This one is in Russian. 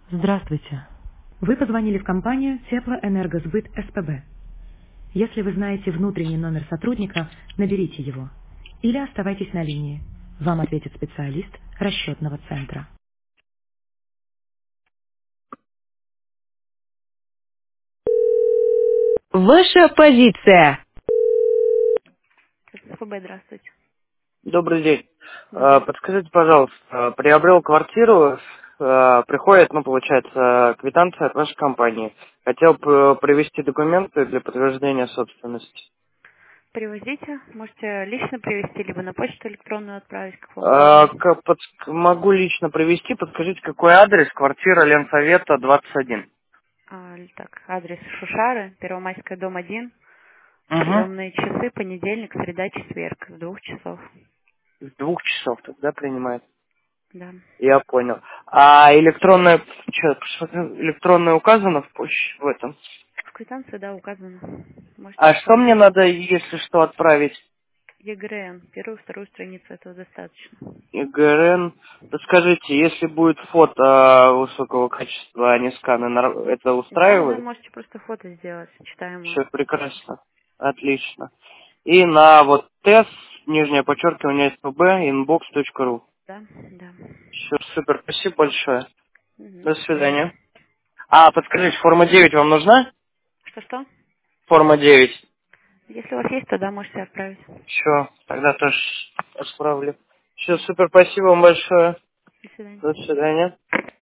Здравствуйте. Вы позвонили в компанию Теплоэнергосбыт СПБ. Если вы знаете внутренний номер сотрудника, наберите его. Или оставайтесь на линии. Вам ответит специалист расчетного центра. Ваша позиция. СПБ, здравствуйте. Добрый день. Добрый. Подскажите, пожалуйста, приобрел квартиру, приходит, получается, квитанция от вашей компании. Хотел бы привести документы для подтверждения собственности. Привозите. Можете лично привезти, либо на почту электронную отправить, как вам удобнее. Могу лично привести, подскажите, какой адрес? Квартира Ленсовета, 21. Так, адрес Шушары, Первомайская, дом 1. Угу. Приемные часы, понедельник, среда, четверг, с 2 часов. С 2 часов тогда принимает. Да. Я понял. А электронная указана в этом? В квитанции, да, указано. Можете А что мне оформить. надо, если что, отправить? ЕГРН. Первую, вторую страницу этого достаточно. ГРН. Подскажите, если будет фото высокого качества, а не сканы, это Да, да, устраивает? можете просто фото сделать, читаемую. Все прекрасно. Отлично. И на вот тест, нижнее подчеркивание СПБ, inbox.ru. Да, да. Все, супер, спасибо большое. Мгм, До до свидания. свидания. Подскажите, форма 9 вам нужна? Что-что? Форма 9. Если у вас есть, то да, можете отправить. Все, тогда тоже отправлю. Все, супер, спасибо вам большое. До свидания. До свидания.